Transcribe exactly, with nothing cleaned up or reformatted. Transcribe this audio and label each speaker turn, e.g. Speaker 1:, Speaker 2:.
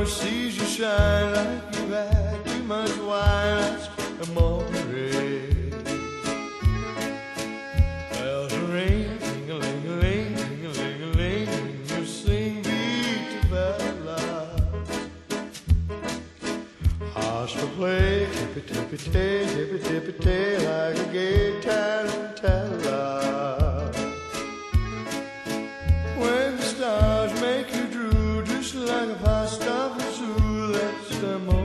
Speaker 1: Lord sees you shine like you had too much wine. Ask amore. Bells ring, ding-a-ling-a-ling, ding-a-ling-a-ling, you sing me to bella. Hearts to play, tippy-tippy-tay, tippy-tippy-tay, like a gay tarantella. When the stars make you drool, just like a pasta for zoo, that's the moment.